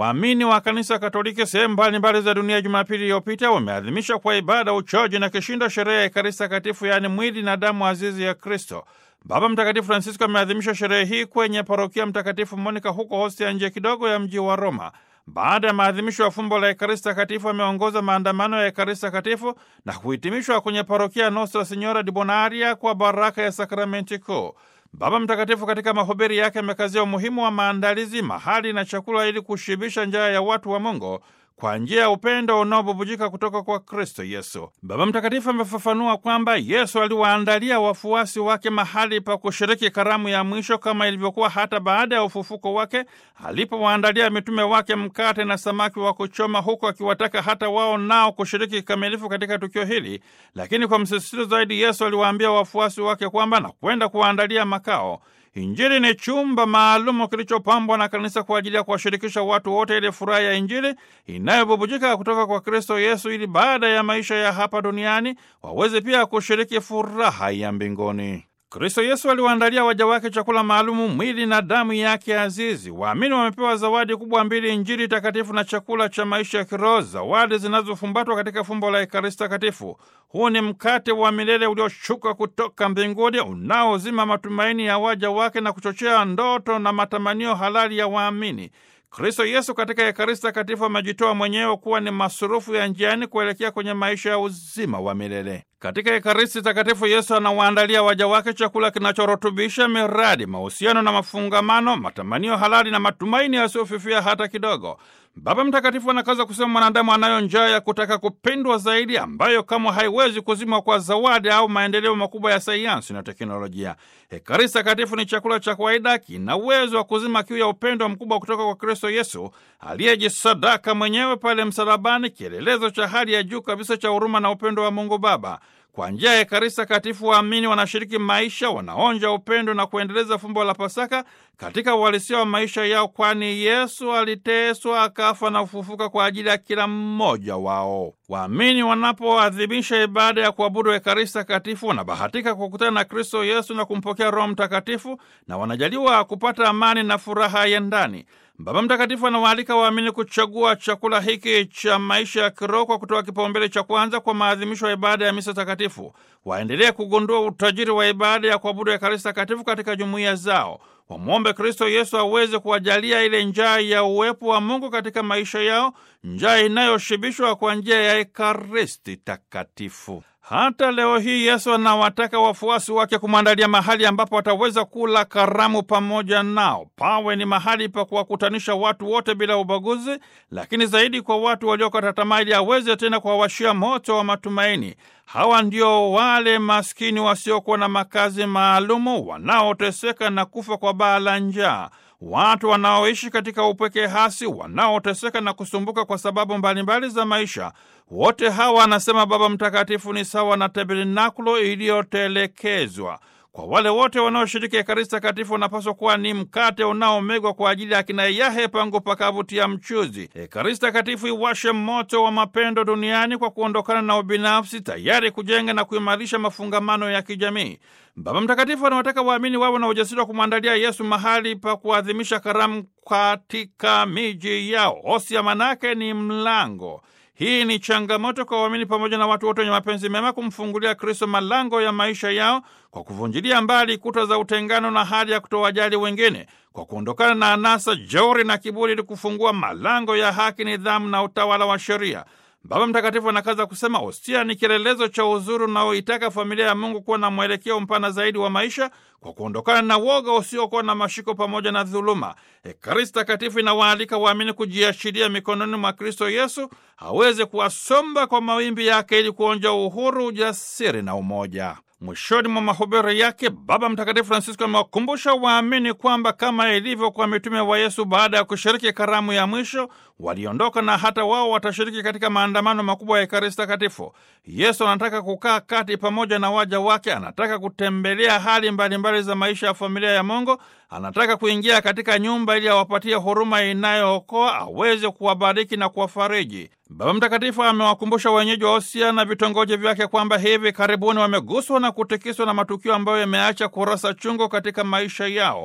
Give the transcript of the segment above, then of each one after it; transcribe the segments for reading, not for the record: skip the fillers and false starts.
Waamini wa Kanisa Katoliki sehemu mbalimbali za dunia Jumapili iliyopita wameadhimisha kwa ibada, uchoji na kishindo sherehe ya Ekaristi Takatifu, yaani mwili na damu azizi ya Kristo. Baba Mtakatifu Francisco ameadhimisha sherehe hii kwenye parokia Mtakatifu Monika huko Ostia, nje kidogo ya mji wa Roma. Baada ya maadhimisho ya fumbo la Ekaristi Takatifu, ameongoza maandamano ya Ekaristi Takatifu na kuhitimishwa kwenye parokia Nostra Signora di Bonaria kwa baraka ya sakramenti kuu. Baba Mtakatifu katika mahubiri yake amekazia umuhimu wa maandalizi, mahali na chakula ili kushibisha njaa ya watu wa Mungu kwa njia ya upendo unaobubujika kutoka kwa Kristo Yesu. Baba Mtakatifu amefafanua kwamba Yesu aliwaandalia wafuasi wake mahali pa kushiriki karamu ya mwisho, kama ilivyokuwa hata baada ya ufufuko wake alipowaandalia mitume wake mkate na samaki wa kuchoma, huku akiwataka hata wao nao kushiriki kikamilifu katika tukio hili. Lakini kwa msisitizo zaidi, Yesu aliwaambia wafuasi wake kwamba na kwenda kuwaandalia makao. Injili ni chumba maalumu kilichopambwa na Kanisa kwa ajili ya kuwashirikisha watu wote ile furaha ya Injili inayobubujika kutoka kwa Kristo Yesu, ili baada ya maisha ya hapa duniani waweze pia kushiriki furaha ya mbinguni. Kristo Yesu aliwaandalia waja wake chakula maalumu, mwili na damu yake azizi. Waamini wamepewa zawadi kubwa mbili, Injili takatifu na chakula cha maisha ya kiroho, zawadi zinazofumbatwa katika fumbo la Ekaristi Takatifu. Huu ni mkate wa milele ulioshuka kutoka mbinguni, unaozima matumaini ya waja wake na kuchochea ndoto na matamanio halali ya waamini. Kristo Yesu katika Ekaristi Takatifu amejitoa mwenyewe kuwa ni masurufu ya njiani kuelekea kwenye maisha ya uzima wa milele. Katika Ekaristi Takatifu, Yesu anawaandalia waja wake chakula kinachorutubisha miradi, mahusiano na mafungamano, matamanio halali na matumaini yasiyofifia hata kidogo. Baba Mtakatifu anakaza kusema mwanadamu anayo njaa ya kutaka kupendwa zaidi, ambayo kama haiwezi kuzimwa kwa zawadi au maendeleo makubwa ya sayansi na teknolojia. Ekaristi Takatifu ni chakula cha kawaida, kina uwezo wa kuzima kiu ya upendo mkubwa kutoka kwa Kristo Yesu aliyejisadaka mwenyewe pale msalabani, kielelezo cha hali ya juu kabisa cha huruma na upendo wa Mungu Baba. Kwa njia ya Ekaristi Takatifu waamini wanashiriki maisha, wanaonja upendo na kuendeleza fumbo la Pasaka katika uhalisia wa maisha yao, kwani Yesu aliteswa, akafa na kufufuka kwa ajili ya kila mmoja wao. Waamini wanapoadhimisha ibada ya kuabudu Ekaristi Takatifu wanabahatika kukutana na Kristo Yesu na kumpokea Roho Mtakatifu, na wanajaliwa kupata amani na furaha ya ndani. Baba Mtakatifu anawaalika waamini kuchagua chakula hiki cha maisha ya kiroho kwa kutoa kipaumbele cha kwanza kwa maadhimisho ya ibada ya misa takatifu. Waendelee kugundua utajiri wa ibada ya kuabudu Ekaristi Takatifu katika jumuiya zao. Wamwombe Kristo Yesu aweze kuwajalia ile njaa ya uwepo wa Mungu katika maisha yao, njaa inayoshibishwa kwa njia ya Ekaristi Takatifu. Hata leo hii Yesu anawataka wafuasi wake kumwandalia mahali ambapo wataweza kula karamu pamoja nao. Pawe ni mahali pa kuwakutanisha watu wote bila ubaguzi, lakini zaidi kwa watu waliokata tamaa, ili aweze tena kuwawashia moto wa matumaini. Hawa ndio wale maskini wasiokuwa na makazi maalumu, wanaoteseka na kufa kwa baa la njaa, watu wanaoishi katika upweke hasi, wanaoteseka na kusumbuka kwa sababu mbalimbali za maisha. Wote hawa, anasema Baba Mtakatifu, ni sawa na tabernakulo iliyotelekezwa. Kwa wale wote wanaoshiriki Ekaristi Takatifu wanapaswa kuwa ni mkate unaomegwa kwa ajili ya kina yahe pangu pakavutia mchuzi. Ekaristi Takatifu iwashe moto wa mapendo duniani kwa kuondokana na ubinafsi, tayari kujenga na kuimarisha mafungamano ya kijamii. Baba Mtakatifu anawataka waamini wawe na ujasiri wa kumwandalia Yesu mahali pa kuadhimisha karamu katika miji yao. Ostia manake ni mlango. Hii ni changamoto kwa waamini pamoja na watu wote wenye mapenzi mema kumfungulia Kristo malango ya maisha yao kwa kuvunjilia mbali kuta za utengano na hali ya kutowajali wengine, kwa kuondokana na anasa, jeuri na kiburi, ili kufungua malango ya haki, nidhamu na utawala wa sheria. Baba Mtakatifu anakaza kusema ostia ni kielelezo cha uzuri unaoitaka familia ya Mungu kuwa na mwelekeo mpana zaidi wa maisha, kwa kuondokana na woga usiokuwa na mashiko pamoja na dhuluma. Ekaristi Takatifu inawaalika waamini kujiachilia mikononi mwa Kristo Yesu aweze kuwasomba kwa mawimbi yake, ili kuonja uhuru, ujasiri na umoja. Mwishoni mwa mahubiri yake, Baba Mtakatifu Francisco amewakumbusha waamini kwamba kama ilivyo kwa mitume wa Yesu, baada ya kushiriki karamu ya mwisho waliondoka, na hata wao watashiriki katika maandamano makubwa ya Ekaristi Takatifu. Yesu anataka kukaa kati pamoja na waja wake, anataka kutembelea hali mbalimbali za maisha ya familia ya Mungu, anataka kuingia katika nyumba ili awapatie huruma inayookoa, aweze kuwabariki na kuwafariji. Baba Mtakatifu amewakumbusha wenyeji wa Ostia na vitongoji vyake kwamba hivi karibuni wameguswa na kutikiswa na matukio ambayo yameacha kurasa chungu katika maisha yao.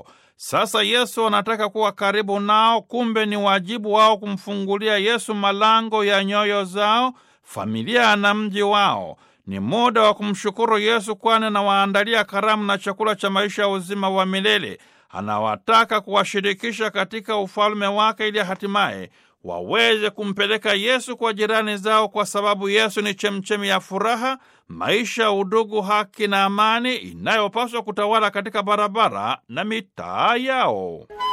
Sasa Yesu anataka kuwa karibu nao, kumbe ni wajibu wao kumfungulia Yesu malango ya nyoyo zao, familia na mji wao. Ni muda wa kumshukuru Yesu, kwani anawaandalia karamu na chakula cha maisha ya uzima wa milele. Anawataka kuwashirikisha katika ufalme wake ili hatimaye waweze kumpeleka Yesu kwa jirani zao, kwa sababu Yesu ni chemchemi ya furaha, maisha, udugu, haki na amani inayopaswa kutawala katika barabara na mitaa yao.